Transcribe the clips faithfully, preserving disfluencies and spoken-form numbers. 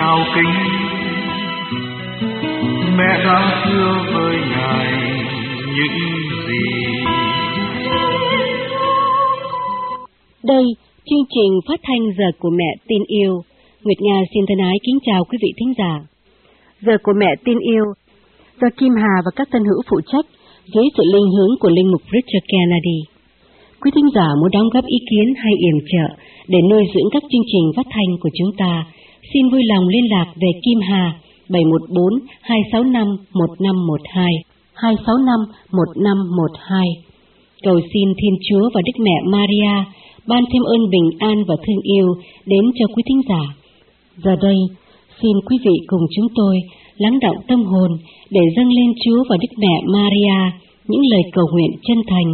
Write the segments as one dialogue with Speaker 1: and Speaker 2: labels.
Speaker 1: trao kính, mẹ đã thưa với Ngài những gì.
Speaker 2: Đây, chương trình phát thanh Giờ của Mẹ Tin Yêu. Nguyệt Nga xin thân ái kính chào quý vị thính giả. Giờ của Mẹ Tin Yêu do Kim Hà và các tân hữu phụ trách dưới sự linh hướng của linh mục Richard Kennedy. Quý thính giả muốn đóng góp ý kiến hay yểm trợ để nuôi dưỡng các chương trình phát thanh của chúng ta, xin vui lòng liên lạc về Kim Hà bảy một bốn hai sáu năm một năm một hai, hai sáu năm một năm một hai. Cầu xin Thiên Chúa và Đức Mẹ Maria ban thêm ơn bình an và thương yêu đến cho quý thính giả. Giờ đây, xin quý vị cùng chúng tôi lắng đọng tâm hồn để dâng lên Chúa và Đức Mẹ Maria những lời cầu nguyện chân thành.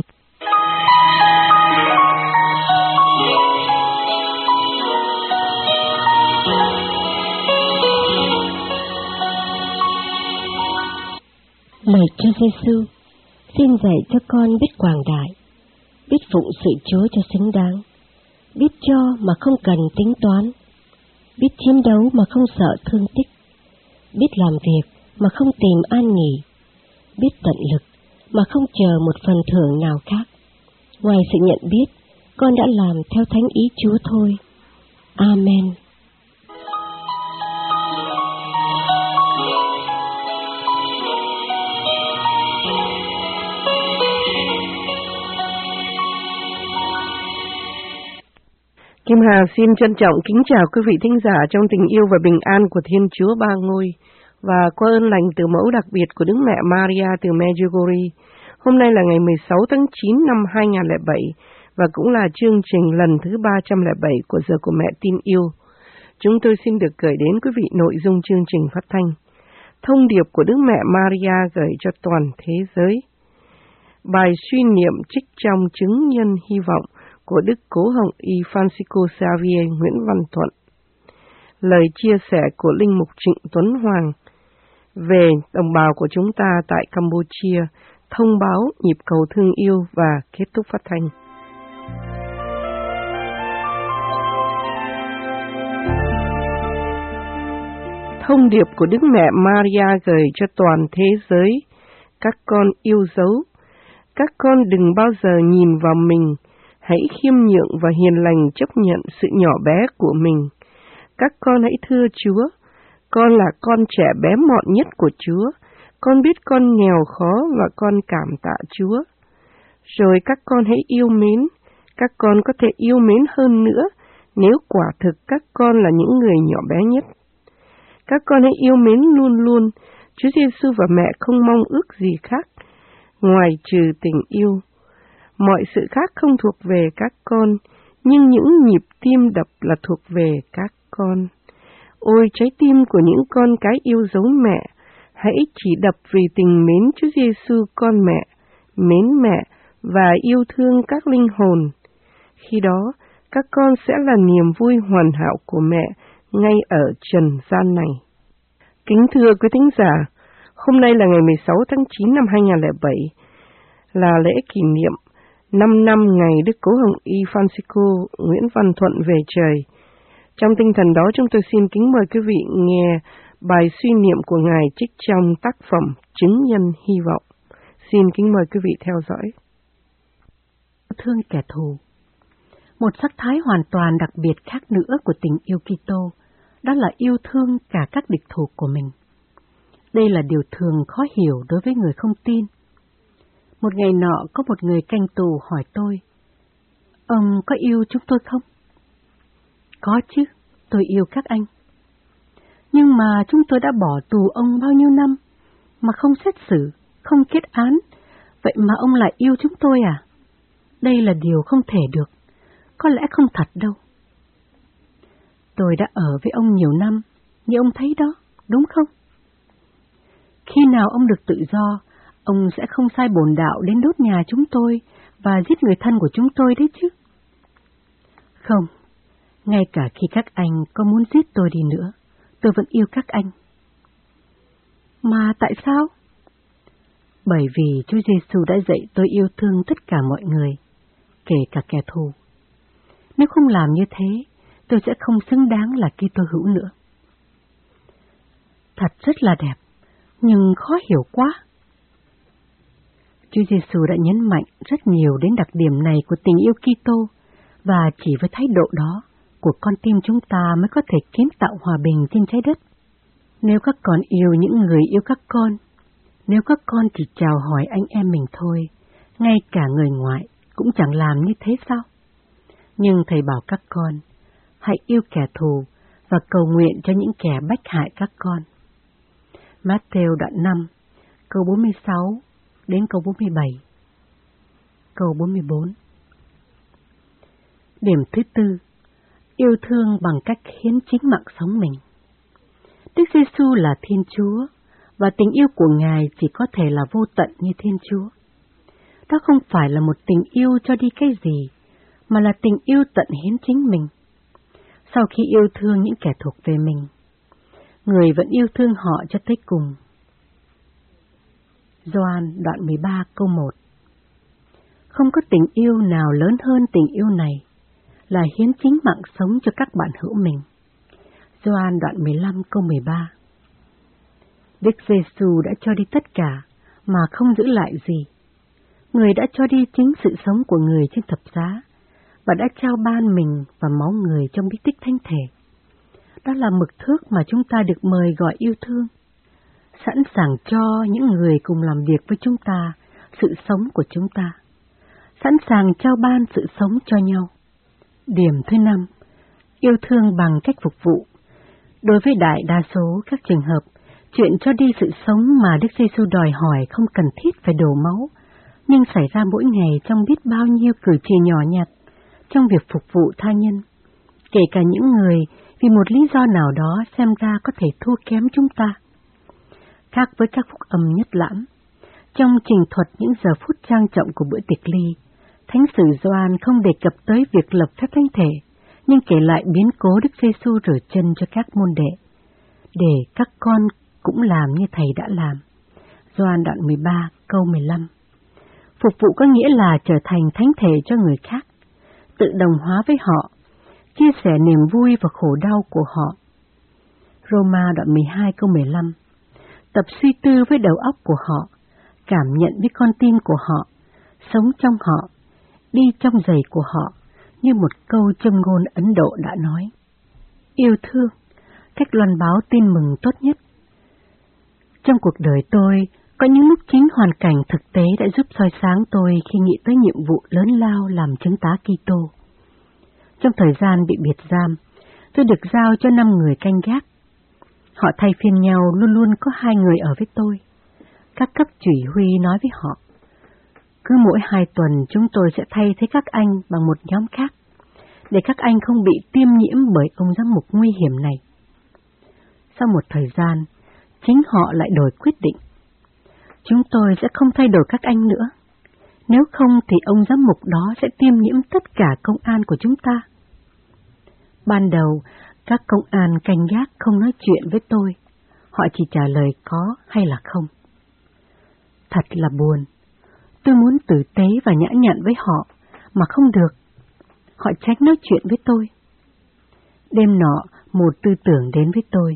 Speaker 2: Lạy Chúa Giêsu, xin dạy cho con biết quảng đại, biết phụng sự Chúa cho xứng đáng, biết cho mà không cần tính toán, biết chiến đấu mà không sợ thương tích, biết làm việc mà không tìm an nghỉ, biết tận lực mà không chờ một phần thưởng nào khác. Ngoài sự nhận biết, con đã làm theo thánh ý Chúa thôi. Amen.
Speaker 3: Kim Hà xin trân trọng kính chào quý vị thính giả trong tình yêu và bình an của Thiên Chúa Ba Ngôi và qua ơn lành từ mẫu đặc biệt của Đức Mẹ Maria từ Medjugorje. Hôm nay là ngày mười sáu tháng chín năm hai nghìn không trăm lẻ bảy và cũng là chương trình lần thứ ba trăm lẻ bảy của Giờ của Mẹ Tin Yêu. Chúng tôi xin được gửi đến quý vị nội dung chương trình phát thanh. Thông điệp của Đức Mẹ Maria gửi cho toàn thế giới. Bài suy niệm trích trong chứng nhân hy vọng của Đức Cố Hồng Y Francisco Xavier Nguyễn Văn Thuận. Lời chia sẻ của Linh Mục Trịnh Tuấn Hoàng về đồng bào của chúng ta tại Campuchia, thông báo nhịp cầu thương yêu và kết thúc phát thanh. Thông điệp của Đức Mẹ Maria gửi cho toàn thế giới. Các con yêu dấu, các con đừng bao giờ nhìn vào mình. Hãy khiêm nhượng và hiền lành chấp nhận sự nhỏ bé của mình. Các con hãy thưa Chúa, con là con trẻ bé mọn nhất của Chúa. Con biết con nghèo khó và con cảm tạ Chúa. Rồi các con hãy yêu mến. Các con có thể yêu mến hơn nữa nếu quả thực các con là những người nhỏ bé nhất. Các con hãy yêu mến luôn luôn. Chúa Giêsu và mẹ không mong ước gì khác ngoài trừ tình yêu. Mọi sự khác không thuộc về các con, nhưng những nhịp tim đập là thuộc về các con. Ôi trái tim của những con cái yêu dấu mẹ, hãy chỉ đập vì tình mến Chúa Giêsu con mẹ, mến mẹ và yêu thương các linh hồn. Khi đó, các con sẽ là niềm vui hoàn hảo của mẹ ngay ở trần gian này. Kính thưa quý thính giả, hôm nay là ngày mười sáu tháng chín năm hai nghìn không trăm lẻ bảy, là lễ kỷ niệm năm năm ngày Đức Cố Hồng Y Francisco Nguyễn Văn Thuận về trời. Trong tinh thần đó, chúng tôi xin kính mời quý vị nghe bài suy niệm của Ngài trích trong tác phẩm Chứng nhân hy vọng. Xin kính mời quý vị theo dõi.
Speaker 2: Thương kẻ thù. Một sắc thái hoàn toàn đặc biệt khác nữa của tình yêu Kitô, đó là yêu thương cả các địch thủ của mình. Đây là điều thường khó hiểu đối với người không tin. Một ngày nọ có một người canh tù hỏi tôi, ông có yêu chúng tôi không? Có chứ, tôi yêu các anh. Nhưng mà chúng tôi đã bỏ tù ông bao nhiêu năm, mà không xét xử, không kết án, vậy mà ông lại yêu chúng tôi à? Đây là điều không thể được, có lẽ không thật đâu. Tôi đã ở với ông nhiều năm, như ông thấy đó, đúng không? Khi nào ông được tự do, ông sẽ không sai bổn đạo đến đốt nhà chúng tôi và giết người thân của chúng tôi đấy chứ. Không, ngay cả khi các anh có muốn giết tôi đi nữa, tôi vẫn yêu các anh. Mà tại sao? Bởi vì Chúa Giêsu đã dạy tôi yêu thương tất cả mọi người, kể cả kẻ thù. Nếu không làm như thế, tôi sẽ không xứng đáng là Kitô hữu nữa. Thật rất là đẹp, nhưng khó hiểu quá. Chúa Giêsu đã nhấn mạnh rất nhiều đến đặc điểm này của tình yêu Kitô, và chỉ với thái độ đó của con tim chúng ta mới có thể kiến tạo hòa bình trên trái đất. Nếu các con yêu những người yêu các con, nếu các con chỉ chào hỏi anh em mình thôi, ngay cả người ngoại cũng chẳng làm như thế sao? Nhưng Thầy bảo các con, hãy yêu kẻ thù và cầu nguyện cho những kẻ bách hại các con. Matthew đoạn năm, câu bốn mươi sáu đến câu bốn mươi bảy. Câu bốn mươi bốn. Điểm thứ tư, yêu thương bằng cách hiến chính mạng sống mình. Đức Giêsu là Thiên Chúa, và tình yêu của Ngài chỉ có thể là vô tận như Thiên Chúa. Đó không phải là một tình yêu cho đi cái gì, mà là tình yêu tận hiến chính mình. Sau khi yêu thương những kẻ thuộc về mình, Người vẫn yêu thương họ cho tới cùng. Gioan đoạn mười ba câu một. Không có tình yêu nào lớn hơn tình yêu này, là hiến chính mạng sống cho các bạn hữu mình. Gioan đoạn mười lăm câu mười ba. Đức Giêsu đã cho đi tất cả mà không giữ lại gì. Người đã cho đi chính sự sống của Người trên thập giá và đã trao ban mình và máu Người trong bí tích thánh thể. Đó là mực thước mà chúng ta được mời gọi yêu thương, sẵn sàng cho những người cùng làm việc với chúng ta sự sống của chúng ta, sẵn sàng trao ban sự sống cho nhau. Điểm thứ năm, yêu thương bằng cách phục vụ. Đối với đại đa số các trường hợp, chuyện cho đi sự sống mà Đức Giêsu đòi hỏi không cần thiết phải đổ máu, nhưng xảy ra mỗi ngày trong biết bao nhiêu cử chỉ nhỏ nhặt trong việc phục vụ tha nhân, kể cả những người vì một lý do nào đó xem ra có thể thua kém chúng ta. Khác với các phúc âm nhất lãm, trong trình thuật những giờ phút trang trọng của bữa tiệc ly, Thánh sử Gioan không đề cập tới việc lập phép thánh thể, nhưng kể lại biến cố Đức Giêsu rửa chân cho các môn đệ, để các con cũng làm như Thầy đã làm. Gioan đoạn mười ba câu mười lăm. Phục vụ có nghĩa là trở thành thánh thể cho người khác, tự đồng hóa với họ, chia sẻ niềm vui và khổ đau của họ. Roma đoạn mười hai câu mười lăm. Tập suy tư với đầu óc của họ, cảm nhận với con tim của họ, sống trong họ, đi trong giày của họ, như một câu châm ngôn Ấn Độ đã nói. Yêu thương, cách loan báo tin mừng tốt nhất. Trong cuộc đời tôi, có những lúc chính hoàn cảnh thực tế đã giúp soi sáng tôi khi nghĩ tới nhiệm vụ lớn lao làm chứng tá Kitô. Trong thời gian bị biệt giam, tôi được giao cho năm người canh gác. Họ thay phiên nhau, luôn luôn có hai người ở với tôi. Các cấp chỉ huy nói với họ, cứ mỗi hai tuần chúng tôi sẽ thay thế các anh bằng một nhóm khác, để các anh không bị tiêm nhiễm bởi ông giám mục nguy hiểm này. Sau một thời gian, chính họ lại đổi quyết định. Chúng tôi sẽ không thay đổi các anh nữa. Nếu không thì ông giám mục đó sẽ tiêm nhiễm tất cả công an của chúng ta. Ban đầu, các công an canh gác không nói chuyện với tôi. Họ chỉ trả lời có hay là không. Thật là buồn. Tôi muốn tử tế và nhã nhặn với họ, mà không được. Họ tránh nói chuyện với tôi. Đêm nọ, một tư tưởng đến với tôi.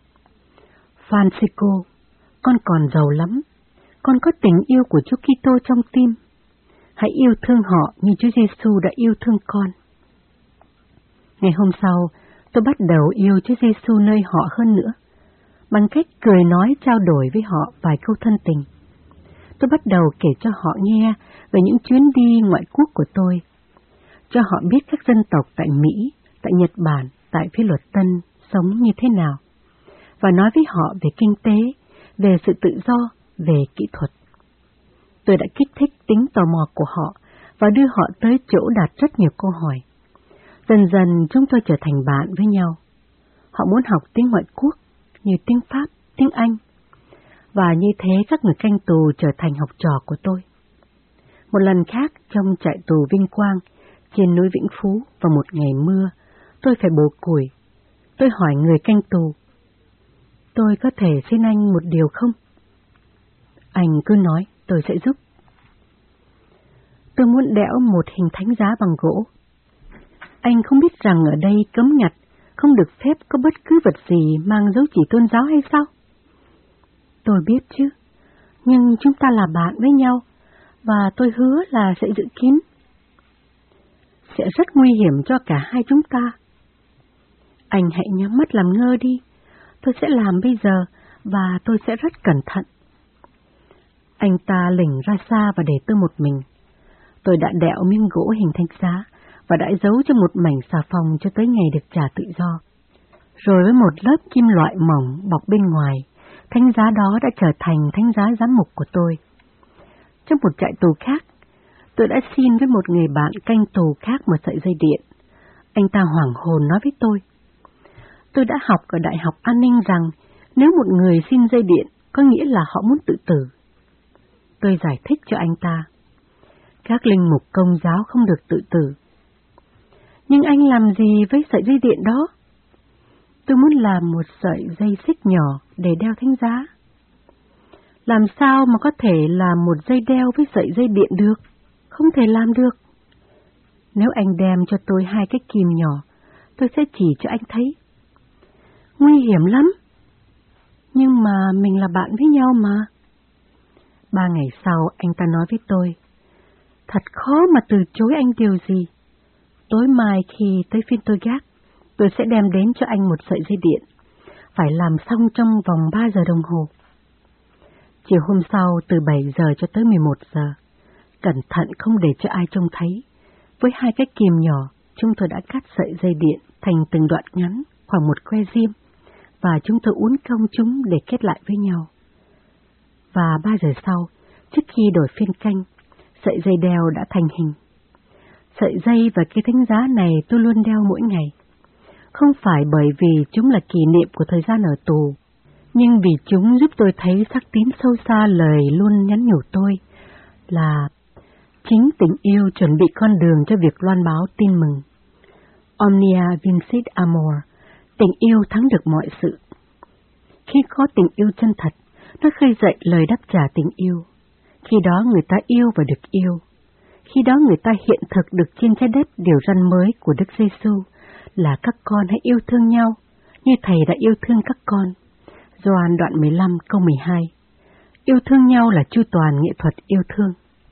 Speaker 2: Francisco, con còn giàu lắm. Con có tình yêu của Chúa Kitô trong tim. Hãy yêu thương họ như Chúa Giêsu đã yêu thương con. Ngày hôm sau, tôi bắt đầu yêu Chúa Giêsu nơi họ hơn nữa, bằng cách cười nói trao đổi với họ vài câu thân tình. Tôi bắt đầu kể cho họ nghe về những chuyến đi ngoại quốc của tôi, cho họ biết các dân tộc tại Mỹ, tại Nhật Bản, tại Phi Luật Tân sống như thế nào, và nói với họ về kinh tế, về sự tự do, về kỹ thuật. Tôi đã kích thích tính tò mò của họ và đưa họ tới chỗ đặt rất nhiều câu hỏi. Dần dần chúng tôi trở thành bạn với nhau. Họ muốn học tiếng ngoại quốc như tiếng Pháp, tiếng Anh, và như thế các người canh tù trở thành học trò của tôi. Một lần khác trong trại tù Vinh Quang, trên núi Vĩnh Phú vào một ngày mưa, tôi phải bổ củi. Tôi hỏi người canh tù, tôi có thể xin anh một điều không? Anh cứ nói, tôi sẽ giúp. Tôi muốn đẽo một hình thánh giá bằng gỗ. Anh không biết rằng ở đây cấm ngặt, không được phép có bất cứ vật gì mang dấu chỉ tôn giáo hay sao? Tôi biết chứ, nhưng chúng ta là bạn với nhau, và tôi hứa là sẽ giữ kín. Sẽ rất nguy hiểm cho cả hai chúng ta. Anh hãy nhắm mắt làm ngơ đi, tôi sẽ làm bây giờ, và tôi sẽ rất cẩn thận. Anh ta lỉnh ra xa và để tôi một mình. Tôi đã đẽo miếng gỗ hình thánh giá và đã giấu trong một mảnh xà phòng cho tới ngày được trả tự do. Rồi với một lớp kim loại mỏng bọc bên ngoài, thánh giá đó đã trở thành thánh giá giám mục của tôi. Trong một trại tù khác, tôi đã xin với một người bạn canh tù khác một sợi dây điện. Anh ta hoảng hồn nói với tôi. Tôi đã học ở Đại học An ninh rằng nếu một người xin dây điện có nghĩa là họ muốn tự tử. Tôi giải thích cho anh ta. Các linh mục Công giáo không được tự tử. Nhưng anh làm gì với sợi dây điện đó? Tôi muốn làm một sợi dây xích nhỏ để đeo thánh giá. Làm sao mà có thể làm một dây đeo với sợi dây điện được? Không thể làm được. Nếu anh đem cho tôi hai cái kìm nhỏ, tôi sẽ chỉ cho anh thấy. Nguy hiểm lắm. Nhưng mà mình là bạn với nhau mà. Ba ngày sau, anh ta nói với tôi. Thật khó mà từ chối anh điều gì. Tối mai khi tới phiên tôi gác, tôi sẽ đem đến cho anh một sợi dây điện. Phải làm xong trong vòng ba giờ đồng hồ. Chiều hôm sau, từ bảy giờ cho tới mười một giờ, cẩn thận không để cho ai trông thấy. Với hai cái kìm nhỏ, chúng tôi đã cắt sợi dây điện thành từng đoạn ngắn, khoảng một que diêm, và chúng tôi uốn cong chúng để kết lại với nhau. Và ba giờ sau, trước khi đổi phiên canh, sợi dây đeo đã thành hình. Sợi dây và cái thánh giá này tôi luôn đeo mỗi ngày. Không phải bởi vì chúng là kỷ niệm của thời gian ở tù, nhưng vì chúng giúp tôi thấy sắc tín sâu xa lời luôn nhắn nhủ tôi là chính tình yêu chuẩn bị con đường cho việc loan báo tin mừng. Omnia vincit amor, tình yêu thắng được mọi sự. Khi có tình yêu chân thật, nó khơi dậy lời đáp trả tình yêu. Khi đó người ta yêu và được yêu. Khi đó người ta hiện thực được trên trái đất điều răn mới của Đức Giêsu là các con hãy yêu thương nhau, như Thầy đã yêu thương các con. Gioan đoạn mười lăm câu mười hai. Yêu thương nhau là chu toàn nghệ thuật yêu thương.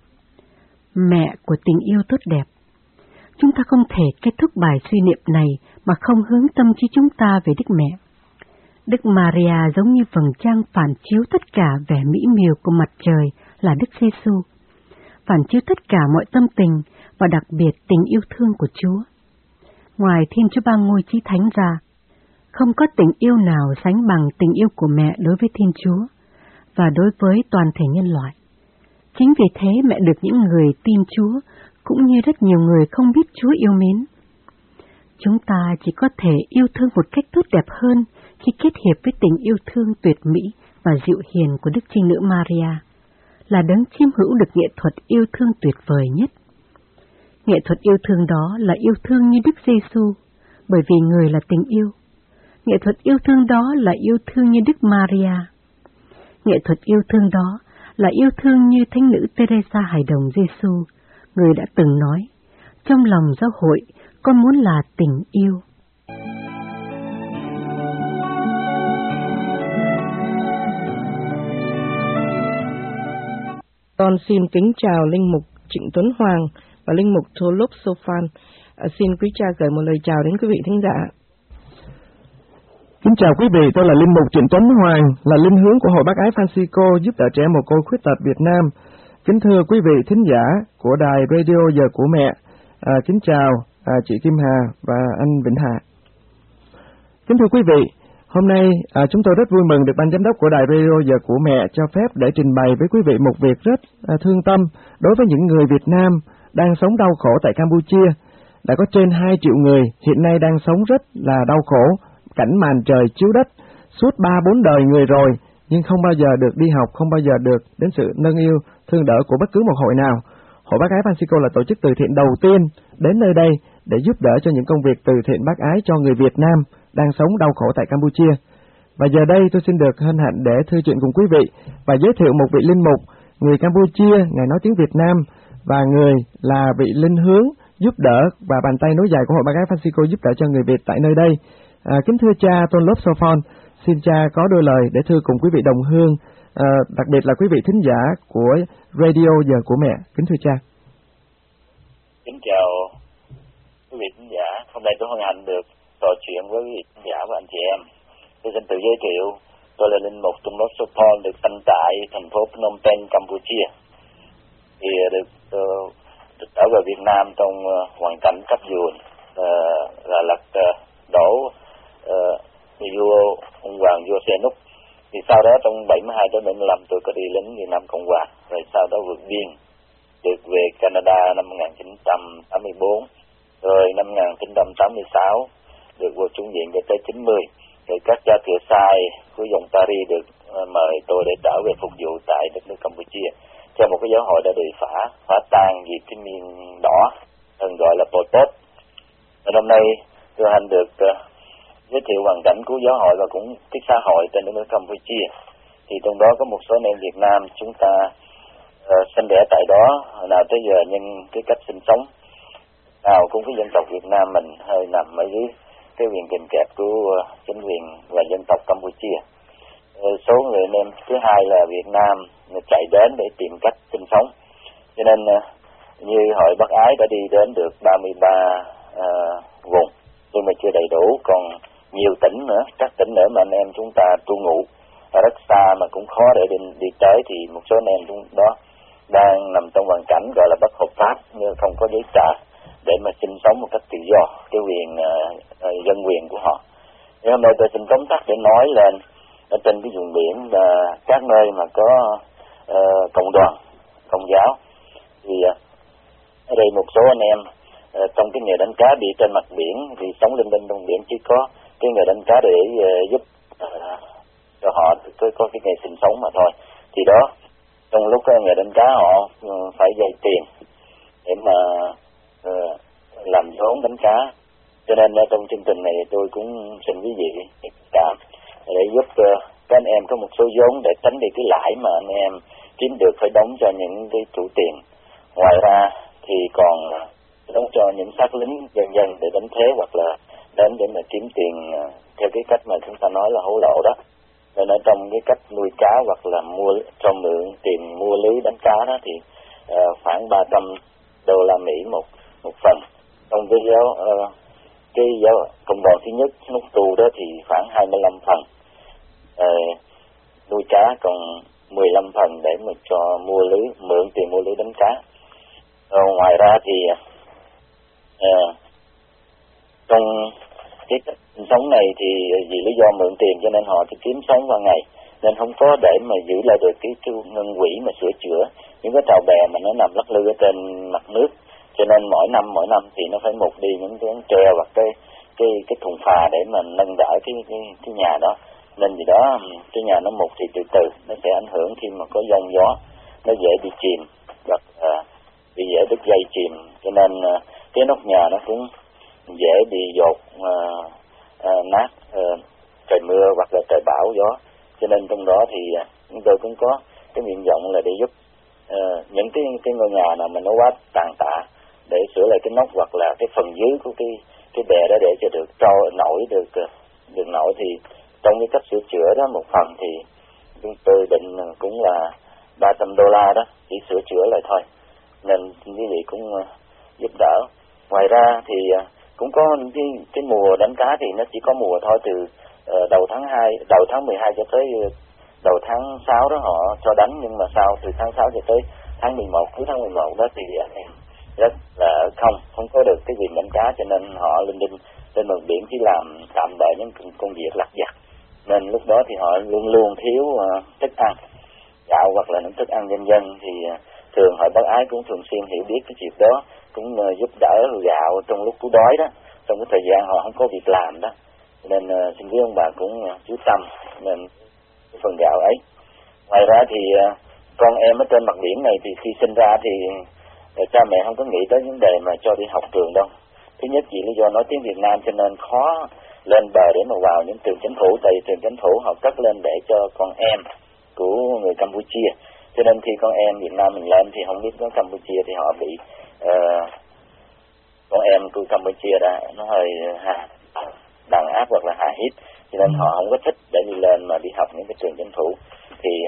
Speaker 2: Mẹ của tình yêu tốt đẹp. Chúng ta không thể kết thúc bài suy niệm này mà không hướng tâm trí chúng ta về Đức Mẹ. Đức Maria giống như vầng trăng phản chiếu tất cả vẻ mỹ miều của mặt trời là Đức Giêsu, phản chiếu tất cả mọi tâm tình và đặc biệt tình yêu thương của Chúa. Ngoài Thiên Chúa Ba Ngôi Chí Thánh ra, không có tình yêu nào sánh bằng tình yêu của mẹ đối với Thiên Chúa và đối với toàn thể nhân loại. Chính vì thế mẹ được những người tin Chúa cũng như rất nhiều người không biết Chúa yêu mến. Chúng ta chỉ có thể yêu thương một cách tốt đẹp hơn khi kết hiệp với tình yêu thương tuyệt mỹ và dịu hiền của Đức Trinh Nữ Maria, là đấng chiêm hữu được nghệ thuật yêu thương tuyệt vời nhất. Nghệ thuật yêu thương đó là yêu thương như Đức Giêsu, bởi vì người là tình yêu. Nghệ thuật yêu thương đó là yêu thương như Đức Maria. Nghệ thuật yêu thương đó là yêu thương như Thánh nữ Teresa Hài Đồng Giêsu, người đã từng nói, trong lòng giáo hội con muốn là tình yêu.
Speaker 3: Con xin kính chào Linh Mục Trịnh Tuấn Hoàng và Linh Mục Tulip Sophon. À, xin quý cha gửi một lời chào đến quý vị thính giả.
Speaker 4: Kính chào quý vị, tôi là Linh Mục Trịnh Tuấn Hoàng, là linh hướng của Hội Bác Ái Francisco giúp đỡ trẻ mồ côi khuyết tật Việt Nam. Kính thưa quý vị thính giả của đài radio Giờ của Mẹ, à, kính chào à, chị Kim Hà và anh Vĩnh Hà. Kính thưa quý vị, hôm nay à, chúng tôi rất vui mừng được ban giám đốc của đài radio Giờ của Mẹ cho phép để trình bày với quý vị một việc rất à, thương tâm đối với những người Việt Nam đang sống đau khổ tại Campuchia. Đã có trên hai triệu người hiện nay đang sống rất là đau khổ, cảnh màn trời chiếu đất suốt ba bốn đời người rồi, nhưng không bao giờ được đi học, không bao giờ được đến sự nâng yêu, thương đỡ của bất cứ một hội nào. Hội Bác Ái Francisco là tổ chức từ thiện đầu tiên đến nơi đây để giúp đỡ cho những công việc từ thiện bác ái cho người Việt Nam đang sống đau khổ tại Campuchia. Và giờ đây tôi xin được hân hạnh để thư chuyện cùng quý vị và giới thiệu một vị linh mục người Campuchia, ngài nói tiếng Việt Nam và người là vị linh hướng giúp đỡ và bàn tay nối dài của Hội Bác Ái Francisco giúp đỡ cho người Việt tại nơi đây. À, kính thưa cha Tôn Lốp Sophon, xin cha có đôi lời để thưa cùng quý vị đồng hương à, đặc biệt là quý vị thính giả của Radio Giờ của Mẹ. Kính thưa cha.
Speaker 5: Kính chào quý vị thính giả. Hôm nay tôi hân hạnh được trò chuyện với quý vị thính giả và anh chị em. Tôi xin tự giới thiệu, tôi là linh mục Tung Lốt Sopon, được sanh tại thành phố Phnom Penh, Campuchia. Thì được, uh, được trở về Việt Nam trong uh, hoàn cảnh cấp dùn uh, là lật uh, đổ uh, vua ông hoàng vua Sihanouk. Thì sau đó trong bảy mươi hai đến bảy mươi lăm tôi có đi lính Việt Nam Cộng Hòa, rồi sau đó vượt biên được về Canada năm một nghìn chín trăm tám mươi tư, rồi năm một nghìn chín trăm tám mươi sáu được vô chủng viện cho tới chín mươi, rồi các cha thừa sai của dòng Tari được uh, mời tôi để trở về phục vụ tại đất nước Campuchia cho một cái giáo hội đã bị phá phá tan vì cái miền đỏ, thường gọi là Pol Pot. Và hôm nay tôi hạnh được uh, giới thiệu hoàn cảnh của giáo hội và cũng cái xã hội trên đất nước Campuchia. Thì trong đó có một số anh em Việt Nam chúng ta uh, sinh đẻ tại đó nào tới giờ, nhưng cái cách sinh sống nào cũng cái dân tộc Việt Nam mình hơi nằm ở dưới cái quyền kìm kẹp của uh, chính quyền và dân tộc Campuchia. Uh, số người anh em thứ hai là Việt Nam chạy đến để tìm cách sinh sống, cho nên uh, như hội Bác Ái đã đi đến được ba mươi ba uh, vùng, nhưng mà chưa đầy đủ, còn nhiều tỉnh nữa, các tỉnh nữa mà anh em chúng ta tu ngụ ở rất xa mà cũng khó để đi, đi tới, thì một số anh em chúng đó đang nằm trong hoàn cảnh gọi là bất hợp pháp, như không có giấy tờ để mà sinh sống một cách tự do, cái quyền uh, uh, dân quyền của họ. Nhưng hôm nay tôi xin tóm tắt để nói lên ở trên cái vùng biển và uh, các nơi mà có uh, cộng đoàn, công giáo, thì uh, ở đây một số anh em uh, trong cái nghề đánh cá đi trên mặt biển, thì sống linh tinh trong biển, chỉ có cái nghề đánh cá để uh, giúp uh, cho họ có, có cái nghề sinh sống mà thôi. Thì đó, trong lúc uh, nghề đánh cá họ uh, phải dây tiền để mà uh, làm vốn đánh cá, cho nên uh, trong chương trình này tôi cũng xin quý vị cảm để giúp uh, các anh em có một số vốn để tránh đi cái lãi mà anh em kiếm được phải đóng cho những cái chủ tiền. Ngoài ra thì còn đóng cho những xác lính dân dân để đánh thuế, hoặc là đến để mà kiếm tiền uh, theo cái cách mà chúng ta nói là hối lộ đó. Nên ở trong cái cách nuôi cá hoặc là mua cho mượn tiền mua lưới đánh cá đó thì uh, khoảng ba trăm đô la Mỹ một một phần. Trong cái giáo uh, cái giáo cộng đoàn thứ nhất nút tù đó thì khoảng hai mươi lăm phần uh, nuôi cá, còn mười lăm phần để mà cho mua lưới, mượn tiền mua lưới đánh cá. Uh, ngoài ra thì uh, trong cái sinh sống này thì vì lý do mượn tiền cho nên họ chỉ kiếm sống qua ngày, nên không có để mà giữ lại được cái, cái ngân quỹ mà sửa chữa những cái tàu bè mà nó nằm lắc lư ở trên mặt nước, cho nên mỗi năm mỗi năm thì nó phải mục đi những cái tre hoặc cái cái cái thùng phà để mà nâng đỡ cái cái cái nhà đó. Nên vì đó cái nhà nó mục thì từ từ nó sẽ ảnh hưởng khi mà có giông gió, nó dễ bị chìm hoặc uh, bị dễ đứt dây chìm, cho nên uh, cái nóc nhà nó cũng dễ bị dột uh, uh, nát uh, trời mưa hoặc là trời bão gió. Cho nên trong đó thì uh, chúng tôi cũng có cái nguyện vọng là để giúp uh, những cái cái ngôi nhà nào mà nó quá tàn tạ để sửa lại cái nóc hoặc là cái phần dưới của cái cái bè đó để cho được trôi nổi được uh, được nổi. Thì trong cái cách sửa chữa đó một phần thì chúng tôi định cũng là ba trăm đô la đó, chỉ sửa chữa lại thôi, nên quý vị cũng uh, giúp đỡ. Ngoài ra thì uh, cũng có cái cái mùa đánh cá thì nó chỉ có mùa thôi, từ uh, đầu tháng hai, đầu tháng mười hai cho tới uh, đầu tháng sáu đó họ cho đánh, nhưng mà sau từ tháng sáu cho tới tháng mười một, cuối tháng mười một đó thì uh, rất là không không có được cái việc đánh cá, cho nên họ linh đinh trên bờ biển chỉ làm tạm đợi những công việc lặt vặt, nên lúc đó thì họ luôn luôn thiếu uh, thức ăn gạo hoặc là những thức ăn dân dân. Thì uh, thường hội Bác Ái cũng thường xuyên hiểu biết cái chuyện đó, cũng uh, giúp đỡ gạo trong lúc cứu đói đó, trong cái thời gian họ không có việc làm đó, nên uh, xin quý ông bà cũng uh, chú tâm nên phần gạo ấy. Ngoài ra thì uh, con em ở trên mặt biển này thì khi sinh ra thì uh, cha mẹ không có nghĩ tới vấn đề mà cho đi học trường đâu. Thứ nhất vì lý do nói tiếng Việt Nam cho nên khó lên bờ để mà vào những trường chính phủ, tại trường chính phủ họ cất lên để cho con em của người Campuchia, cho nên khi con em Việt Nam mình lên thì không biết có Campuchia thì họ bị uh, con em của Campuchia đã nó hơi hà đàn áp hoặc là hà hiếp, cho nên họ không có thích để đi lên mà đi học những cái trường chính phủ. Thì tại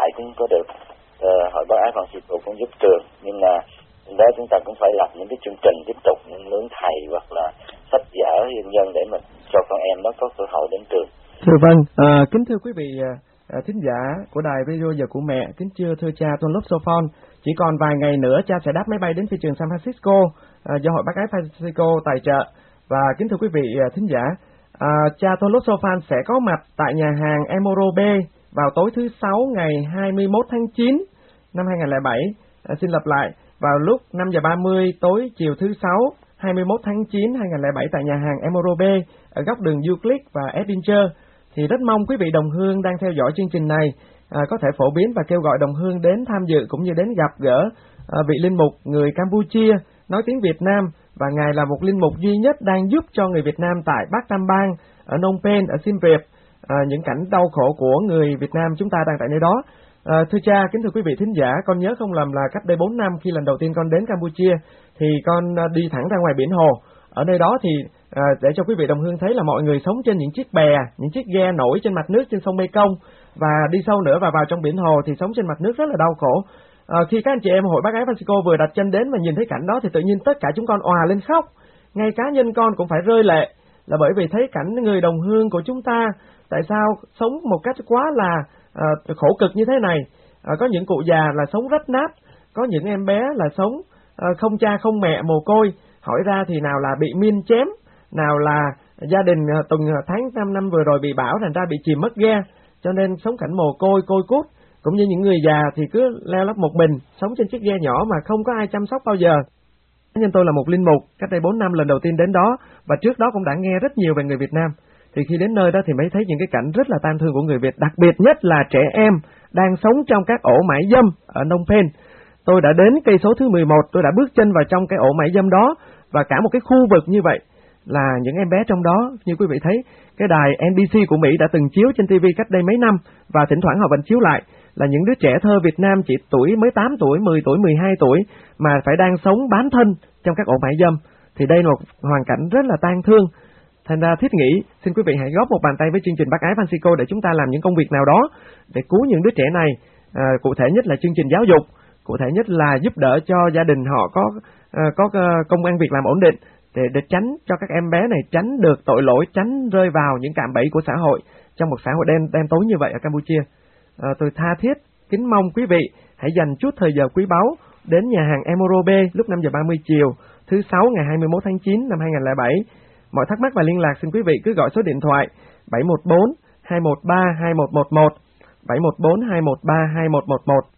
Speaker 5: tại cũng có được uh, hội bác ái Francisco cũng giúp trường, nhưng mà đó chúng ta cũng phải lập những cái chương trình tiếp tục, những mướn thầy hoặc là sách vở nhân dân để mà cho con em nó có cơ hội đến trường.
Speaker 4: Thưa vâng, à, kính thưa quý vị à, thính giả của đài radio giờ của mẹ, kính thưa thưa cha Tôn Lốc Sophon, chỉ còn vài ngày nữa cha sẽ đáp máy bay đến phi trường San Francisco à, do hội bác ái Francisco tài trợ. Và kính thưa quý vị à, thính giả, à, cha Tôn Lốc Sophon sẽ có mặt tại nhà hàng Emoro Bay vào tối thứ sáu ngày hai mươi mốt tháng chín năm hai nghìn không trăm lẻ bảy. À, xin lặp lại, vào lúc năm giờ ba mươi tối chiều thứ sáu hai mươi mốt tháng chín hai nghìn không trăm lẻ bảy tại nhà hàng Emoro Bay ở góc đường Euclid và Edinburgh. Thì rất mong quý vị đồng hương đang theo dõi chương trình này à, có thể phổ biến và kêu gọi đồng hương đến tham dự cũng như đến gặp gỡ à, vị linh mục người Campuchia nói tiếng Việt Nam, và ngài là một linh mục duy nhất đang giúp cho người Việt Nam tại Bắc Tam Bang, ở Phnom Penh, ở Siem Reap, à, những cảnh đau khổ của người Việt Nam chúng ta đang tại nơi đó. À, thưa cha, kính thưa quý vị thính giả, con nhớ không lầm là cách đây bốn năm khi lần đầu tiên con đến Campuchia thì con đi thẳng ra ngoài biển hồ. Ở nơi đó thì à, để cho quý vị đồng hương thấy là mọi người sống trên những chiếc bè, những chiếc ghe nổi trên mặt nước trên sông Mekong, và đi sâu nữa và vào trong biển hồ thì sống trên mặt nước rất là đau khổ. À, khi các anh chị em hội bác ái Francisco vừa đặt chân đến và nhìn thấy cảnh đó thì tự nhiên tất cả chúng con òa lên khóc. Ngay cá nhân con cũng phải rơi lệ, là bởi vì thấy cảnh người đồng hương của chúng ta tại sao sống một cách quá là à, khổ cực như thế này. À, có những cụ già là sống rách nát, có những em bé là sống à, không cha không mẹ mồ côi. Hỏi ra thì nào là bị miên chém, nào là gia đình tuần tháng năm năm vừa rồi bị bão thành ra bị chìm mất ghe, cho nên sống cảnh mồ côi côi cút, cũng như những người già thì cứ leo lóc một mình sống trên chiếc ghe nhỏ mà không có ai chăm sóc bao giờ. Nhân tôi là một linh mục, cách đây bốn năm lần đầu tiên đến đó, và trước đó cũng đã nghe rất nhiều về người Việt Nam. Thì khi đến nơi đó thì mới thấy những cái cảnh rất là tang thương của người Việt, đặc biệt nhất là trẻ em đang sống trong các ổ mại dâm ở Phnom Penh. Tôi đã đến cây số thứ mười một, tôi đã bước chân vào trong cái ổ mại dâm đó, và cả một cái khu vực như vậy là những em bé trong đó. Như quý vị thấy, cái đài en bê xê của Mỹ đã từng chiếu trên ti vi cách đây mấy năm, và thỉnh thoảng họ vẫn chiếu lại, là những đứa trẻ thơ Việt Nam chỉ tuổi mới tám tuổi, mười tuổi, mười hai tuổi mà phải đang sống bán thân trong các ổ mại dâm. Thì đây là một hoàn cảnh rất là tang thương. Thành ra thiết nghĩ, xin quý vị hãy góp một bàn tay với chương trình Bác Ái Francisco để chúng ta làm những công việc nào đó để cứu những đứa trẻ này. À, cụ thể nhất là chương trình giáo dục, cụ thể nhất là giúp đỡ cho gia đình họ có à, có uh, công ăn việc làm ổn định, để để tránh cho các em bé này tránh được tội lỗi, tránh rơi vào những cạm bẫy của xã hội trong một xã hội đen đen tối như vậy ở Campuchia. À, tôi tha thiết kính mong quý vị hãy dành chút thời giờ quý báu đến nhà hàng Emoro Bay lúc năm giờ ba mươi chiều thứ sáu ngày hai mươi mốt tháng chín năm hai nghìn không trăm lẻ bảy. Mọi thắc mắc và liên lạc xin quý vị cứ gọi số điện thoại bảy một bốn hai một ba hai một một một, bảy một bốn hai một ba hai một một một.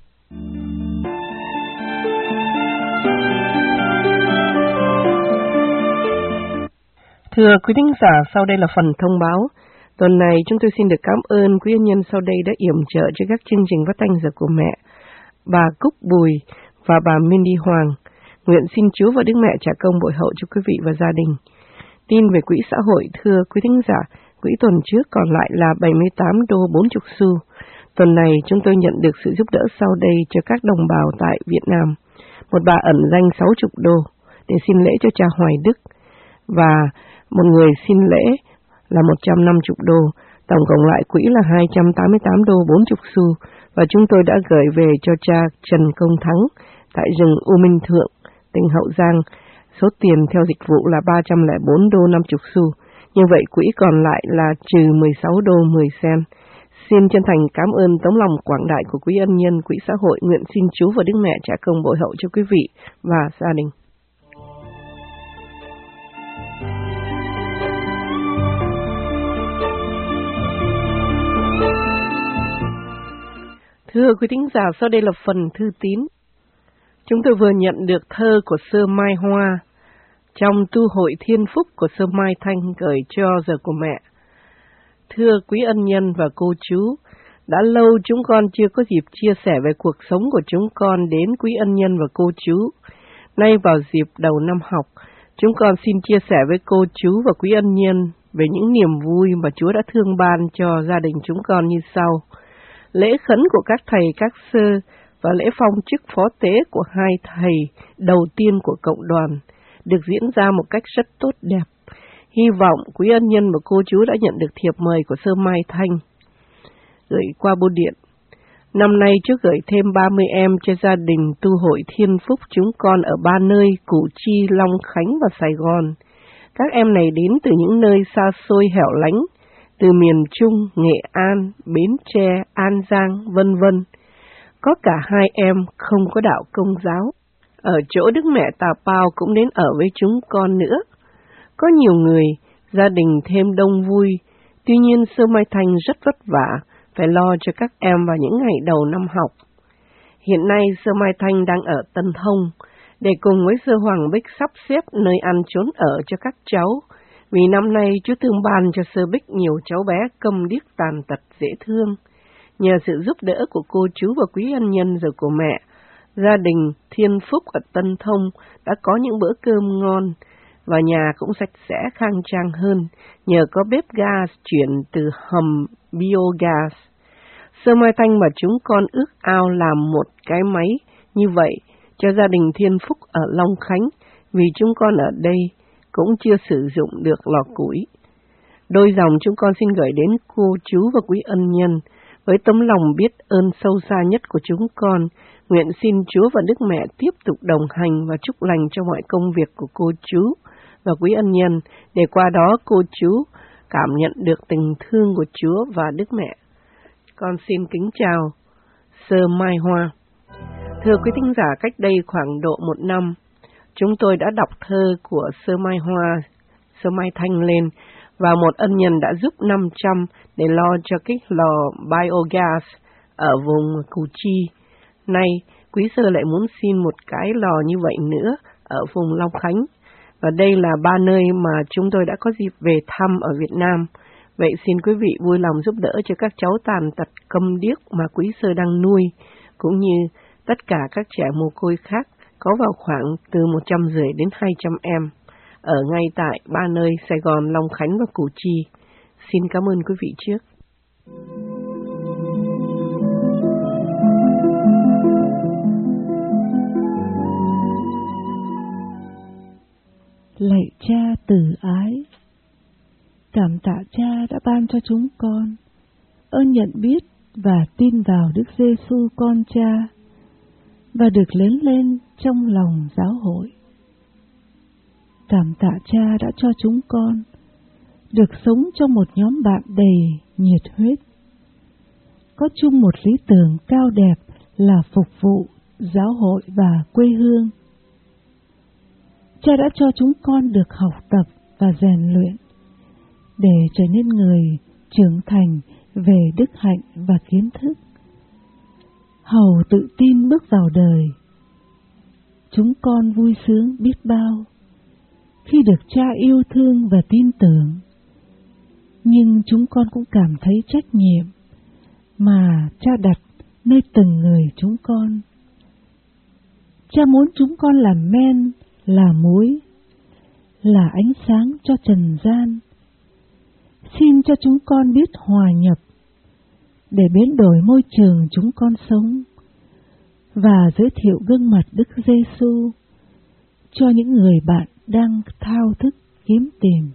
Speaker 3: Thưa quý thính giả, sau đây là phần thông báo. Tuần này chúng tôi xin được cảm ơn quý ân nhân sau đây đã yểm trợ cho các chương trình phát thanh giờ của mẹ. Bà Cúc Bùi và bà Mindy Hoàng nguyện xin Chúa và Đức Mẹ trả công bội hậu cho quý vị và gia đình. Tin về quỹ xã hội, thưa quý thính giả, quỹ tuần trước còn lại là bảy mươi tám đô bốn mươi xu. Tuần này chúng tôi nhận được sự giúp đỡ sau đây cho các đồng bào tại Việt Nam. Một bà ẩn danh sáu mươi đô để xin lễ cho cha Hoài Đức, và một người xin lễ là một trăm năm mươi đô. Tổng cộng lại quỹ là hai trăm tám mươi tám đô bốn mươi xu, và chúng tôi đã gửi về cho cha Trần Công Thắng tại rừng U Minh Thượng, tỉnh Hậu Giang. Số tiền theo dịch vụ là ba trăm lẻ bốn đô năm mươi xu. Như vậy quỹ còn lại là trừ mười sáu đô mười sen. Xin chân thành cảm ơn tấm lòng quảng đại của quý ân nhân quỹ xã hội. Nguyện xin Chúa và Đức Mẹ trả công bội hậu cho quý vị và gia đình. Thưa quý thính giả, sau đây là phần thư tín. Chúng tôi vừa nhận được thơ của Sơ Mai Hoa trong tu hội Thiên Phúc của Sơ Mai Thanh gửi cho giờ của mẹ. Thưa quý ân nhân và cô chú, đã lâu chúng con chưa có dịp chia sẻ về cuộc sống của chúng con đến quý ân nhân và cô chú. Nay vào dịp đầu năm học, chúng con xin chia sẻ với cô chú và quý ân nhân về những niềm vui mà Chúa đã thương ban cho gia đình chúng con như sau. Lễ khấn của các thầy các sơ và lễ phong chức phó tế của hai thầy đầu tiên của cộng đoàn được diễn ra một cách rất tốt đẹp. Hy vọng quý ân nhân và cô chú đã nhận được thiệp mời của Sơ Mai Thanh gửi qua bưu điện. Năm nay chú gửi thêm ba mươi em cho gia đình tu hội Thiên Phúc chúng con ở ba nơi Củ Chi, Long Khánh và Sài Gòn. Các em này đến từ những nơi xa xôi hẻo lánh, từ miền Trung, Nghệ An, Bến Tre, An Giang, vân vân. Có cả hai em không có đạo Công giáo. Ở chỗ Đức Mẹ Tà Pao cũng đến ở với chúng con nữa. Có nhiều người, gia đình thêm đông vui, tuy nhiên Sơ Mai Thanh rất vất vả, phải lo cho các em vào những ngày đầu năm học. Hiện nay Sơ Mai Thanh đang ở Tân Thông, để cùng với Sơ Hoàng Bích sắp xếp nơi ăn trốn ở cho các cháu, vì năm nay Chúa thương ban cho Sơ Bích nhiều cháu bé câm điếc tàn tật dễ thương. Nhờ sự giúp đỡ của cô chú và quý ân nhân rồi của mẹ, gia đình Thiên Phúc ở Tân Thông đã có những bữa cơm ngon, và nhà cũng sạch sẽ khang trang hơn, nhờ có bếp gas chuyển từ hầm biogas. Sơ Mai Thanh và chúng con ước ao làm một cái máy như vậy cho gia đình Thiên Phúc ở Long Khánh, vì chúng con ở đây cũng chưa sử dụng được lò củi. Đôi dòng chúng con xin gửi đến cô chú và quý ân nhân, với tấm lòng biết ơn sâu xa nhất của chúng con, nguyện xin Chúa và Đức Mẹ tiếp tục đồng hành và chúc lành cho mọi công việc của cô chú và quý ân nhân, để qua đó cô chú cảm nhận được tình thương của Chúa và Đức Mẹ. Con xin kính chào Sơ Mai Hoa. Thưa quý thính giả, cách đây khoảng độ một năm, chúng tôi đã đọc thơ của Sơ Mai Hoa, Sơ Mai Thanh lên, và một ân nhân đã giúp năm trăm để lo cho cái lò biogas ở vùng Củ Chi. Nay, quý Sơ lại muốn xin một cái lò như vậy nữa ở vùng Long Khánh. Và đây là ba nơi mà chúng tôi đã có dịp về thăm ở Việt Nam. Vậy xin quý vị vui lòng giúp đỡ cho các cháu tàn tật câm điếc mà quý Sơ đang nuôi, cũng như tất cả các trẻ mồ côi khác, có vào khoảng từ một trăm rưỡi đến hai trăm em, ở ngay tại ba nơi Sài Gòn, Long Khánh và Củ Chi. Xin cảm ơn quý vị trước.
Speaker 6: Lạy Cha từ ái, cảm tạ Cha đã ban cho chúng con ơn nhận biết và tin vào Đức Giêsu con Cha, và được lớn lên trong lòng giáo hội. Cảm tạ Cha đã cho chúng con được sống trong một nhóm bạn đầy nhiệt huyết, có chung một lý tưởng cao đẹp là phục vụ giáo hội và quê hương. Cha đã cho chúng con được học tập và rèn luyện để trở nên người trưởng thành về đức hạnh và kiến thức, hầu tự tin bước vào đời. Chúng con vui sướng biết bao khi được Cha yêu thương và tin tưởng, nhưng chúng con cũng cảm thấy trách nhiệm mà Cha đặt nơi từng người chúng con. Cha muốn chúng con làm men, là muối, là ánh sáng cho trần gian. Xin cho chúng con biết hòa nhập để biến đổi môi trường chúng con sống và giới thiệu gương mặt Đức Giêsu cho những người bạn đang thao thức kiếm tìm.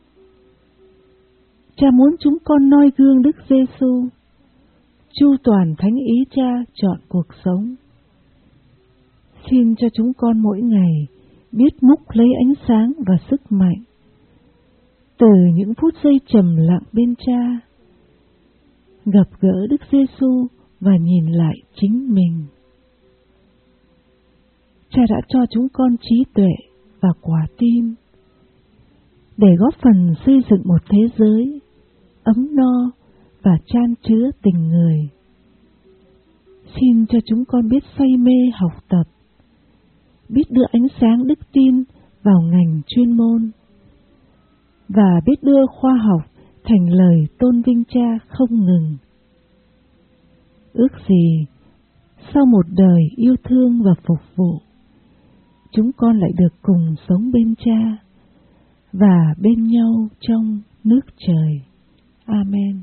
Speaker 6: Cha muốn chúng con noi gương Đức Giêsu, chu toàn thánh ý Cha chọn cuộc sống. Xin cho chúng con mỗi ngày biết múc lấy ánh sáng và sức mạnh từ những phút giây trầm lặng bên Cha, gặp gỡ Đức Giêsu và nhìn lại chính mình. Cha đã cho chúng con trí tuệ và quả tim để góp phần xây dựng một thế giới ấm no và chan chứa tình người. Xin cho chúng con biết say mê học tập, biết đưa ánh sáng đức tin vào ngành chuyên môn, và biết đưa khoa học thành lời tôn vinh Cha không ngừng. Ước gì sau một đời yêu thương và phục vụ, chúng con lại được cùng sống bên Cha và bên nhau trong nước trời. Amen.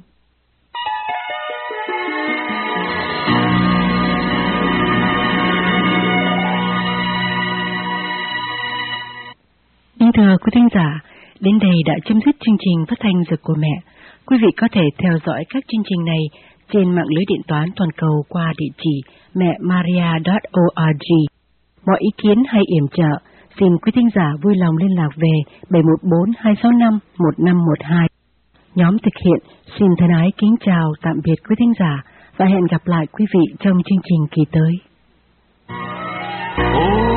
Speaker 2: Kính thưa quý thính giả, đến đây đã chấm dứt chương trình phát thanh Giờ của Mẹ. Quý vị có thể theo dõi các chương trình này trên mạng lưới điện toán toàn cầu qua địa chỉ mẹ maria chấm org. Mọi ý kiến hay yểm trợ, xin quý thính giả vui lòng liên lạc về bảy một bốn hai sáu năm một năm một hai. Nhóm thực hiện xin thân ái kính chào tạm biệt quý thính giả và hẹn gặp lại quý vị trong chương trình kỳ tới.
Speaker 1: Oh.